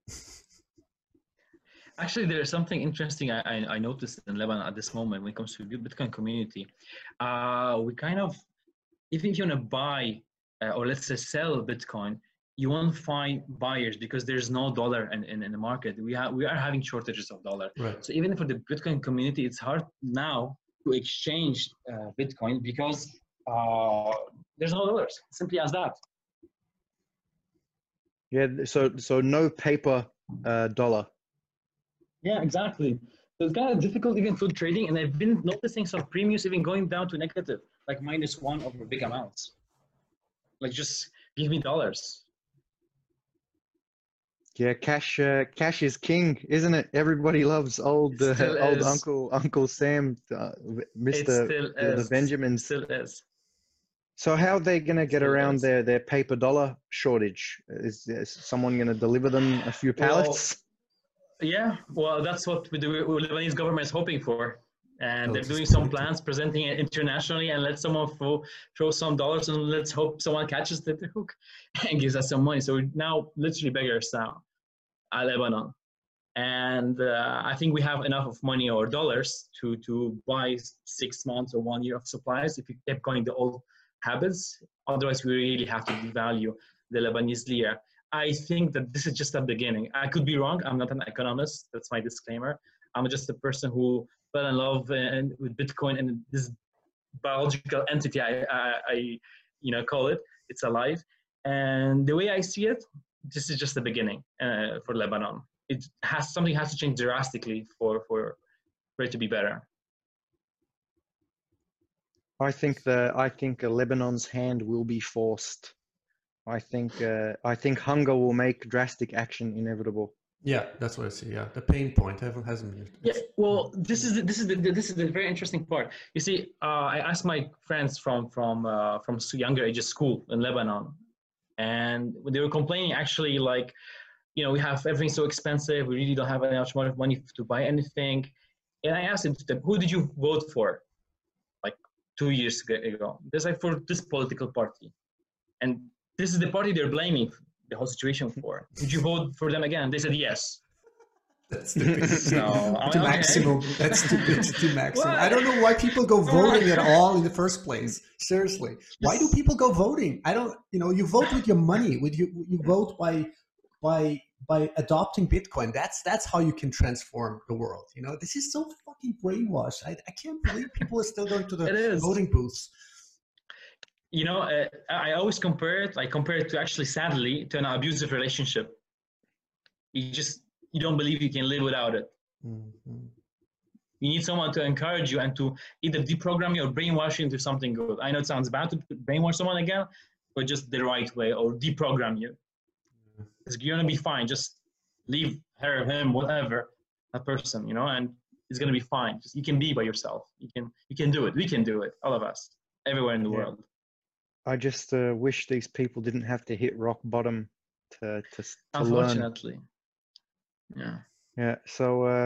Actually, there's something interesting I, I, I noticed in Lebanon at this moment when it comes to the Bitcoin community. Uh, we kind of, even if you want to buy uh, or let's say sell Bitcoin, you won't find buyers because there's no dollar in, in, in the market. We have we are having shortages of dollar. Right. So even for the Bitcoin community, it's hard now to exchange uh, Bitcoin because uh, there's no dollars. Simply as that. Yeah, so so no paper uh, dollar. Yeah, exactly. So it's kind of difficult even for trading, and I've been noticing some premiums even going down to negative, like minus one over big amounts. Like just give me dollars. Yeah, cash uh, cash is king, isn't it? Everybody loves old uh, Still old is. Uncle Uncle Sam, uh, It Mister still the, the is. Benjamins. Still is. So how are they going to get Still around is. their their paper dollar shortage? Is, is someone going to deliver them a few pallets? Well, yeah, well, that's what we do. The Lebanese government is hoping for, and Oh, they're this doing is some political. plans, presenting it internationally, and let someone throw, throw some dollars, and let's hope someone catches the hook and gives us some money. So we're now literally beggars now at Lebanon. And uh, I think we have enough of money or dollars to, to buy six months or one year of supplies if we kept going the old habits. Otherwise, we really have to devalue the Lebanese lira. I think that this is just a beginning. I could be wrong. I'm not an economist. That's my disclaimer. I'm just a person who fell in love and, with Bitcoin and this biological entity, I, I, I you know, call it. It's alive. And the way I see it, this is just the beginning uh, for Lebanon. It has something has to change drastically for, for, for it to be better. I think the I think uh, Lebanon's hand will be forced. I think uh, I think hunger will make drastic action inevitable. Yeah, that's what I see. Yeah, the pain point hasn't hasn't been. Yeah, well, this is the, this is the, this is the very interesting part. You see, uh, I asked my friends from from uh, from younger ages school in Lebanon, and they were complaining actually like, you know, we have everything so expensive. We really don't have enough money to buy anything. And I asked them, who did you vote for? Like two years ago. There's like for this political party, and this is the party they're blaming the whole situation for. Did you vote for them again? They said yes. That's the, So, the okay. maximum. That's the, that's the maximum. What? I don't know why people go voting at all in the first place. Seriously, why do people go voting? I don't. You know, you vote with your money. With you, you vote by by by adopting Bitcoin. That's that's how you can transform the world. You know, this is so fucking brainwashed. I, I can't believe people are still going to It the is. voting booths. You know, uh, I always compare it. I compare it to actually, sadly, to an abusive relationship. You just you don't believe you can live without it. Mm-hmm. You need someone to encourage you and to either deprogram you or brainwash you into something good. I know it sounds bad to brainwash someone again, but just the right way, or deprogram you. Because you're gonna be fine. Just leave her, him, whatever, that person, you know, and it's gonna be fine. Just you can be by yourself. You can you can do it. We can do it. All of us, everywhere in the Yeah. world. I just uh, wish these people didn't have to hit rock bottom to to, to learn. Unfortunately, yeah. Yeah. So uh,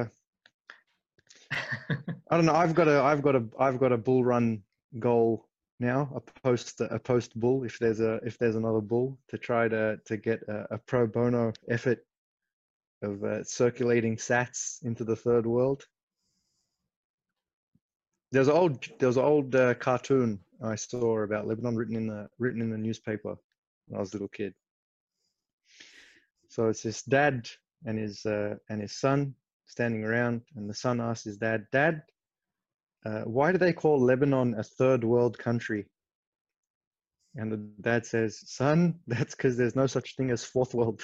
I don't know. I've got a I've got a I've got a bull run goal now. A post a post bull if there's a if there's another bull to try to to get a, a pro bono effort of uh, circulating sats into the third world. There's an old there's an old uh, cartoon I saw about Lebanon written in the written in the newspaper when I was a little kid. So it's this dad and his uh, and his son standing around, and the son asks his dad, "Dad, uh, why do they call Lebanon a third world country?" And the dad says, "Son, that's because there's no such thing as fourth world."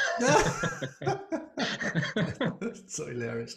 So hilarious.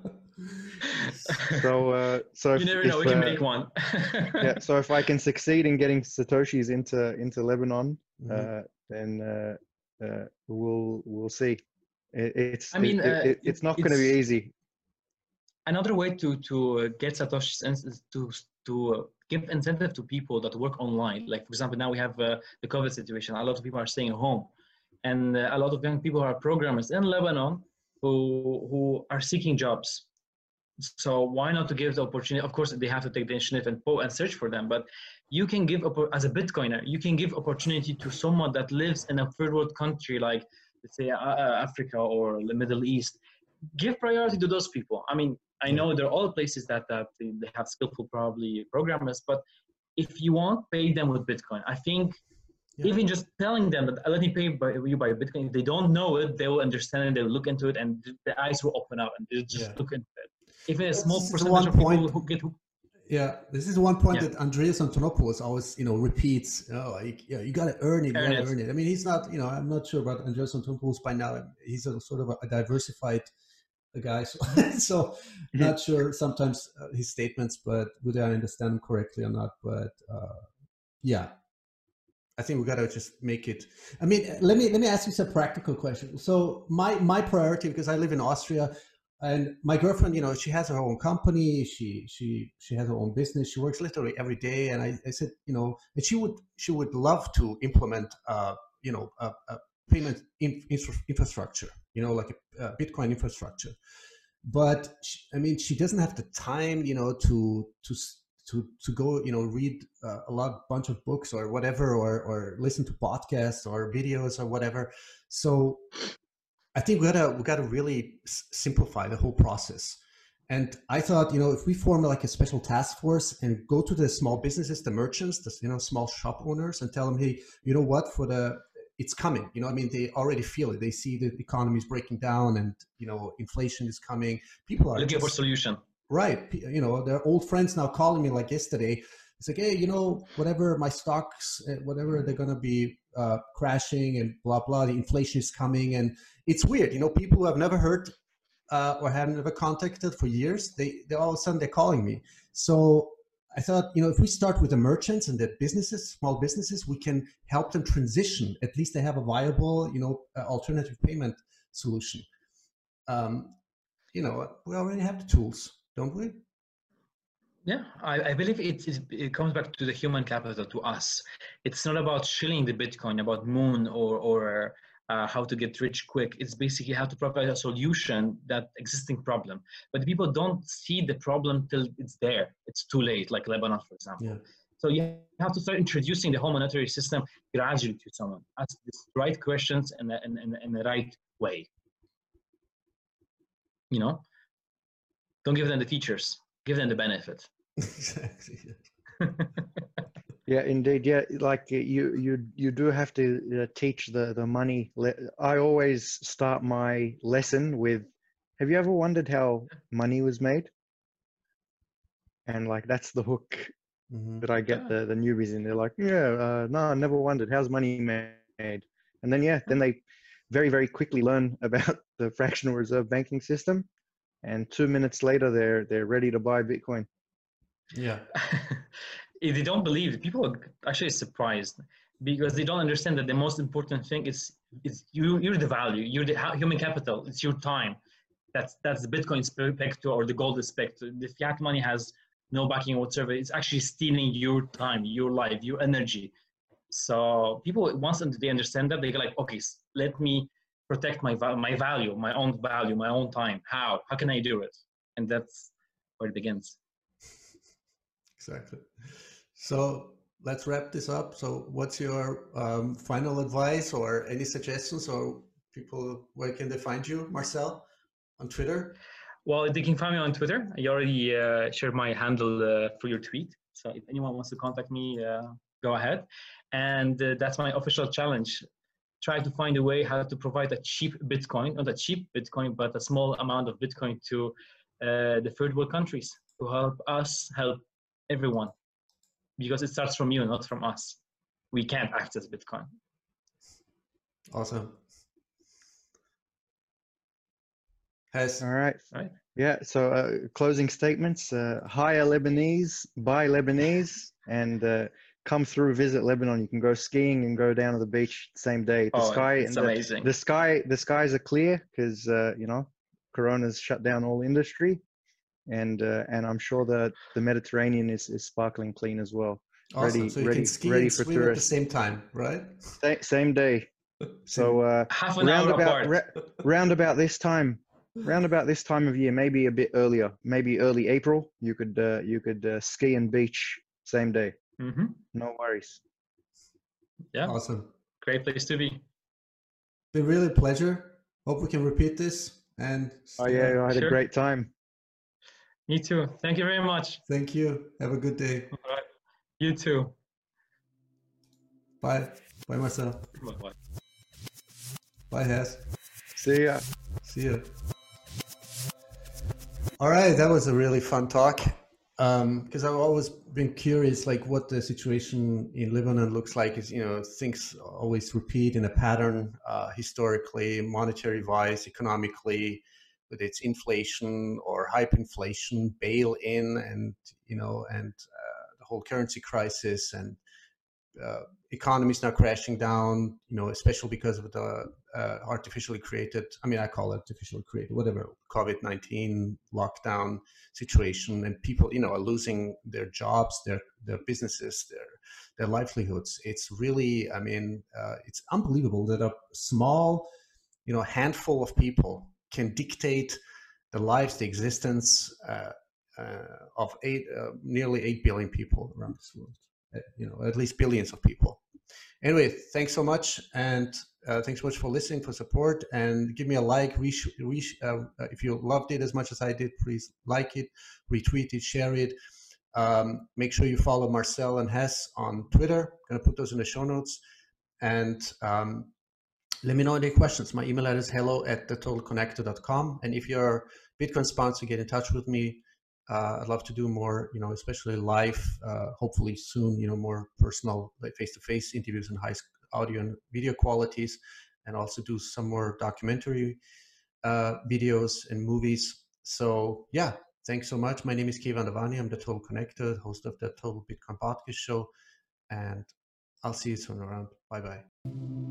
So, uh, so you if, never know. if, We can uh, make one. yeah. So if I can succeed in getting satoshis into into Lebanon, Mhm. uh, then uh, uh, we'll we'll see. It, it's I mean, it, uh, it, it's it- not going to be it's- easy. Another way to to uh, get Satoshi cents is to to uh, give incentive to people that work online. Like for example, now we have uh, the COVID situation. A lot of people are staying at home, and uh, a lot of young people who are programmers in Lebanon who who are seeking jobs. So why not to give the opportunity? Of course, they have to take the initiative and po and search for them. But you can give, as a Bitcoiner, you can give opportunity to someone that lives in a third world country like, let's say, uh, Africa or the Middle East. Give priority to those people. I mean, I know there are all places that, that they have skillful, probably programmers, but if you want, pay them with Bitcoin. I think yeah. even just telling them that let me pay by, you by Bitcoin, if they don't know it, they will understand it, they will look into it, and the eyes will open up and they'll just yeah. look into it. Even a small percentage one of people who get hooked. Yeah, this is one point yeah. that Andreas Antonopoulos always, you know, repeats. Oh, like, yeah, you got to earn it, you got to earn it. I mean, he's not, you know, I'm not sure about Andreas Antonopoulos by now. He's a sort of a, a diversified guy, so, so not sure sometimes uh, his statements, but whether I understand him correctly or not. But uh, yeah, I think we got to just make it. I mean, let me let me ask you some practical questions. So my my priority, because I live in Austria. And my girlfriend, you know, she has her own company. She she she has her own business. She works literally every day. And I, I said, you know, and she would she would love to implement, uh, you know, a, a payment in, infra, infrastructure, you know, like a, a Bitcoin infrastructure. But she, I mean, she doesn't have the time, you know, to to to to go, you know, read uh, a lot bunch of books or whatever, or or listen to podcasts or videos or whatever. So I think we gotta we gotta really s- simplify the whole process. And I thought, you know, if we form like a special task force and go to the small businesses, the merchants, the, you know, small shop owners, and tell them, hey, you know what, for the it's coming. You know, I mean, they already feel it. They see the economy is breaking down, and you know, inflation is coming. People are looking just, for solution. Right. You know, they're old friends now calling me like yesterday. It's like, hey, you know, whatever my stocks, whatever they're gonna be uh, crashing and blah blah. The inflation is coming, and it's weird. You know, people who have never heard uh, or have never contacted for years, they they all of a sudden they're calling me. So I thought, you know, if we start with the merchants and the businesses, small businesses, we can help them transition. At least they have a viable, you know, uh, alternative payment solution. Um, you know, we already have the tools, don't we? Yeah, I, I believe it, it it comes back to the human capital, to us. It's not about shilling the Bitcoin, about Moon or or uh, how to get rich quick. It's basically how to provide a solution that existing problem. But people don't see the problem till it's there. It's too late, like Lebanon, for example. Yeah. So you have to start introducing the whole monetary system gradually to someone. Ask the right questions in the, in, in, in the right way. You know, don't give them the features. Give them the benefit. Exactly. Yeah, indeed. Yeah, like you, you, you do have to uh, teach the the money. Le- I always start my lesson with, "Have you ever wondered how money was made?" And like that's the hook mm-hmm. that I get yeah. the the newbies in. They're like, "Yeah, uh, no, I never wondered how's money made." And then yeah, then they very very quickly learn about the fractional reserve banking system, and two minutes later they're they're ready to buy Bitcoin. Yeah. If they don't believe, people are actually surprised because they don't understand that the most important thing is is you you're the value, you're the human capital, it's your time. That's that's the Bitcoin spectre or the gold spectre. The fiat money has no backing whatsoever. It's actually stealing your time, your life, your energy. So people, once they understand that, they go like, okay, let me protect my my value, my own value, my own time. How? How can I do it? And that's where it begins. Exactly. So let's wrap this up. So what's your um, final advice or any suggestions, or people, where can they find you, Marcel, on Twitter? Well, they can find me on Twitter. I already uh, shared my handle uh, for your tweet. So if anyone wants to contact me, uh, go ahead. And uh, that's my official challenge. Try to find a way how to provide a cheap Bitcoin, not a cheap Bitcoin, but a small amount of Bitcoin to uh, the third world countries to help us help everyone, because it starts from you, not from us. We can't access Bitcoin. Awesome. Has all right. All right. Yeah. So uh, closing statements: uh, hire Lebanese, buy Lebanese, and uh, come through. Visit Lebanon. You can go skiing and go down to the beach the same day. The oh, sky it's and amazing. The, the sky, the skies are clear because uh, you know, Corona's shut down all industry. And uh, and I'm sure that the Mediterranean is, is sparkling clean as well. Awesome. Ready, so you ready, can ski ready and for swim tourists at the same time, right? Sa- same day. So uh, Half an round hour about apart. ra- round about this time, round about this time of year, maybe a bit earlier, maybe early April. You could uh, you could uh, ski and beach same day. Mm-hmm. No worries. Yeah, Awesome. great place to be. Been really a pleasure. Hope we can repeat this. And Oh yeah, I had Sure. a great time. Me too. Thank you very much. Thank you. Have a good day. All right. You too. Bye. Bye, Marcel. Bye-bye. Bye, Hess. See ya. See you. All right, that was a really fun talk. Because um, I've always been curious, like what the situation in Lebanon looks like. Is you know things always repeat in a pattern, uh, historically, monetary-wise, economically, with its inflation or hyperinflation, bail-in, and you know, and uh, the whole currency crisis and uh, economies now crashing down. You know, especially because of the uh, artificially created. I mean, I call it artificially created, whatever, COVID nineteen lockdown situation, and people, you know, are losing their jobs, their their businesses, their their livelihoods. It's really, I mean, uh, it's unbelievable that a small, you know, handful of people can dictate the lives, the existence uh, uh, of eight, uh, nearly eight billion people around this world. Uh, you know, at least billions of people. Anyway, thanks so much, and uh, thanks so much for listening, for support, and give me a like. Resh, resh, uh, if you loved it as much as I did, please like it, retweet it, share it. Um, make sure you follow Marcel and Hess on Twitter. I'm gonna put those in the show notes, and um, let me know any questions. My email address is hello at the total connector dot com, and if you're a Bitcoin sponsor, get in touch with me. Uh, I'd love to do more, you know, especially live, uh, hopefully soon, you know, more personal, like face-to-face interviews in high audio and video qualities, and also do some more documentary uh, videos and movies. So yeah, thanks so much. My name is Keyvan Davani. I'm the Total Connector, host of the Total Bitcoin Podcast Show, and I'll see you soon around. Bye-bye.